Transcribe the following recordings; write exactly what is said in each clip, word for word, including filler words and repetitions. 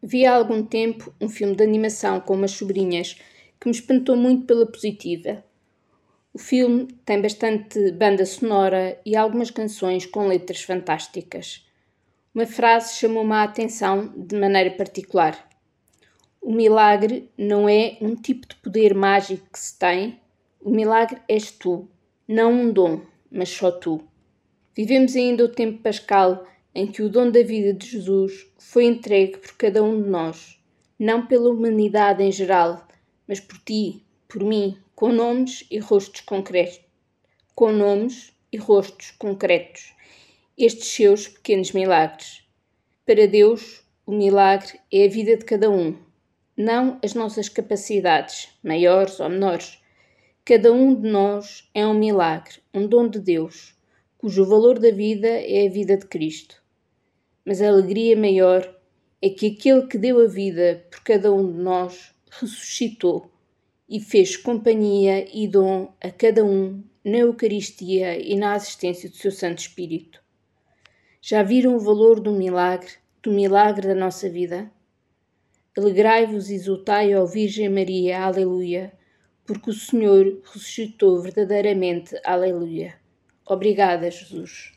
Vi há algum tempo um filme de animação com umas sobrinhas que me espantou muito pela positiva. O filme tem bastante banda sonora e algumas canções com letras fantásticas. Uma frase chamou-me a atenção de maneira particular. O milagre não é um tipo de poder mágico que se tem. O milagre és tu, não um dom, mas só tu. Vivemos ainda o tempo pascal em que o dom da vida de Jesus foi entregue por cada um de nós, não pela humanidade em geral, mas por ti, por mim, com nomes e rostos concretos. Com nomes e rostos concretos. Estes seus pequenos milagres. Para Deus, o milagre é a vida de cada um, não as nossas capacidades, maiores ou menores. Cada um de nós é um milagre, um dom de Deus, cujo valor da vida é a vida de Cristo. Mas a alegria maior é que aquele que deu a vida por cada um de nós ressuscitou e fez companhia e dom a cada um na Eucaristia e na assistência do seu Santo Espírito. Já viram o valor do milagre, do milagre da nossa vida? Alegrai-vos e exultai, ó Virgem Maria, aleluia, porque o Senhor ressuscitou verdadeiramente, aleluia. Obrigada, Jesus.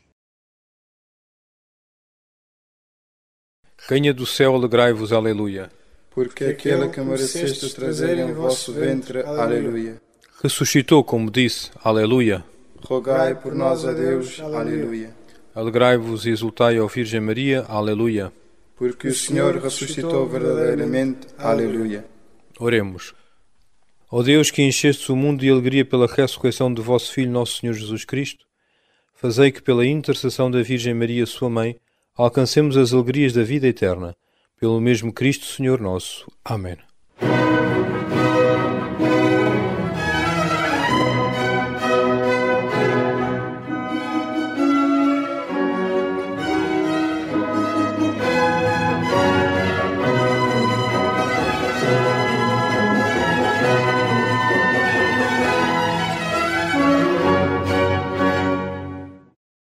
Rainha do céu, alegrai-vos, aleluia. Porque aquele que mereceste trazer em vosso ventre, aleluia. Ressuscitou, como disse, aleluia. Rogai por nós a Deus, aleluia. Alegrai-vos e exultai, ó Virgem Maria, aleluia. Porque o Senhor ressuscitou verdadeiramente, aleluia. Oremos. Ó Deus, que enchestes o mundo de alegria pela ressurreição de vosso Filho, nosso Senhor Jesus Cristo, fazei que pela intercessão da Virgem Maria, sua Mãe, alcancemos as alegrias da vida eterna. Pelo mesmo Cristo, Senhor nosso. Amém.